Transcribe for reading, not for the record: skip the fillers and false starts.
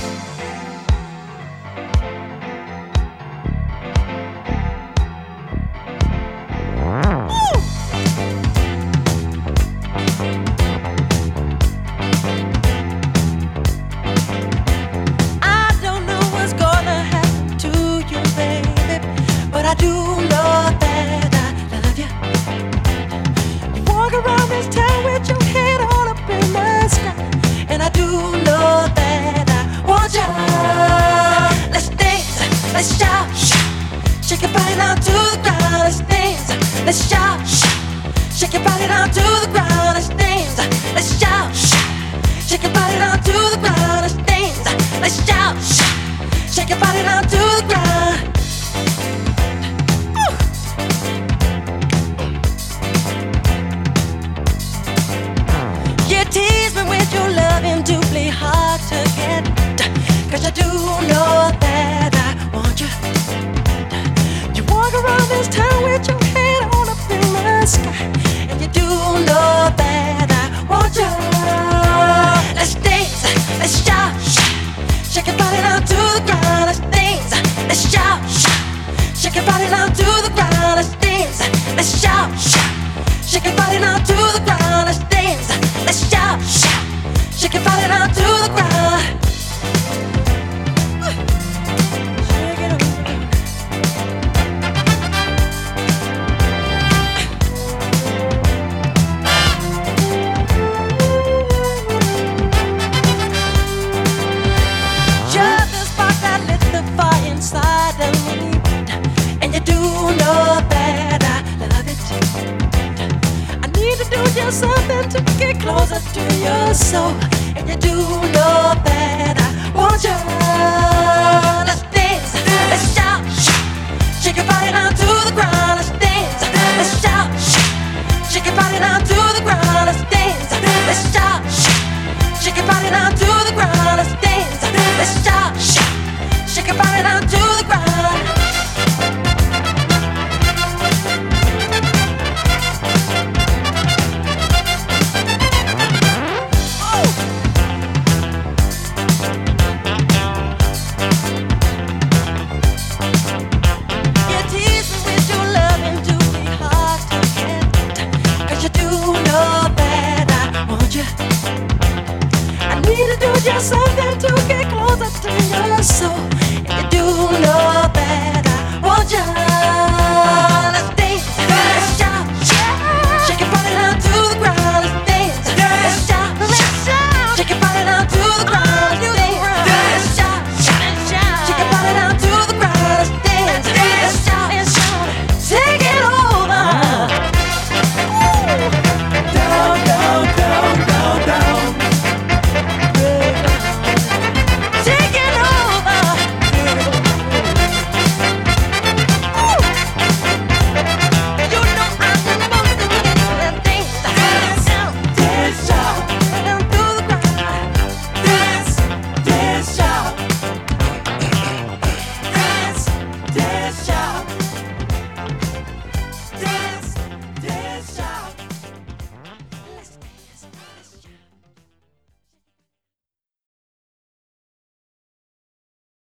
I do know that I love you. You walk around this town with your head all up in the sky, and I do know that I want you. Let's dance, let's shout, shake your body down to the ground. Let's dance, let's shout, shake your body down to the ground. Let's dance, let's shout, shake your body down to the ground. Let's dance, let's shout, shake your body down to the ground. Tease me with your loving, doubly hard to get, 'cause I do know that I want you. You walk around this town with your head all up in the sky, and you do know that I want you. Let's dance, let's shout, shake your body down to the ground. Let's dance, let's shout, shake your body down to the ground. Let's dance, let's shout, shake your body down to the ground. Let's dance, let's shout, shake your body down to the ground. Shake it up. You're the spark that lit the fire inside of me, and you do know that I love it. I need to do just something to get closer to your soul, and you do know that I want you. Let's dance, let's shout, shake your body down to the ground. Let's dance, let's shout, shake your body down to the ground. Let's dance, let's shout, shake your body down to the ground. Let's dance, let's shout, shake your body down to the ground. Just something to get closer to your soul,